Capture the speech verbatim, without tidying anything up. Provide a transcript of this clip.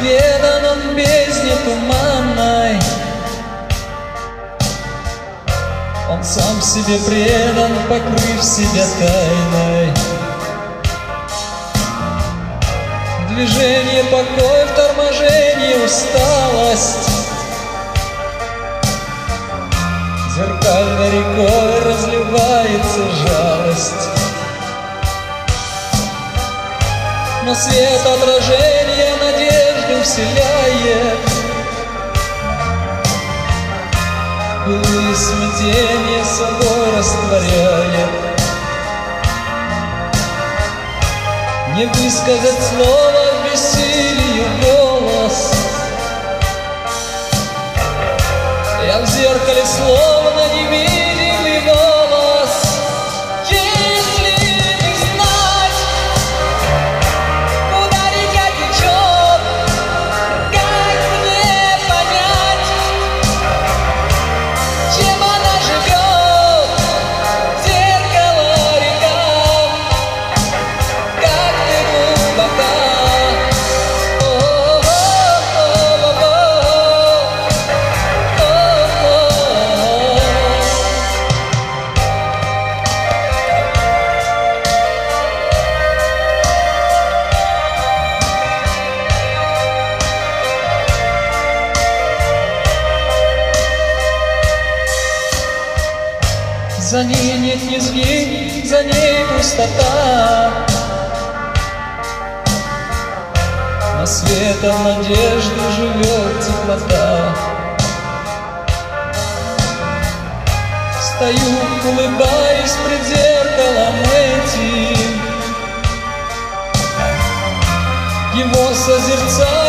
предан он бездне туманной, он сам себе предан, покрыв себя тайной. Движение, покой, в торможении усталость, зеркальной рекой разливается жалость. Но свет отражения надежду вселяет, былые смятения собой растворяет. Не высказать слово в бессилии голос, я в зеркале словно невидимый голос. Если не знать, куда река течет, как мне понять, чем она живет? Зеркало, река, как ты глубока. За ней нет низги, за ней пустота, но светом надежды живет теплота. Стою, улыбаюсь пред зеркалом этим, его созерцаю.